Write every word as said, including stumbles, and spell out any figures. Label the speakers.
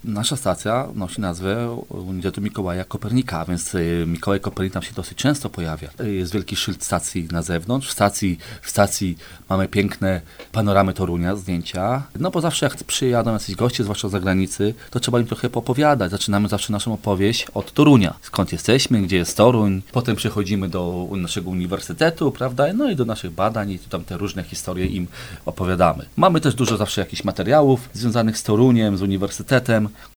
Speaker 1: Nasza stacja nosi nazwę Uniwersytetu Mikołaja Kopernika, więc Mikołaj Kopernik tam się dosyć często pojawia. Jest wielki szyld stacji na zewnątrz. W stacji, w stacji mamy piękne panoramy Torunia, zdjęcia. No bo zawsze jak przyjadą jacyś goście, zwłaszcza z zagranicy, to trzeba im trochę poopowiadać. Zaczynamy zawsze naszą opowieść od Torunia. Skąd jesteśmy, gdzie jest Toruń. Potem przechodzimy do naszego uniwersytetu, prawda? No i do naszych badań i tam te różne historie im opowiadamy. Mamy też dużo zawsze jakichś materiałów związanych z Toruniem, z uniwersytetem.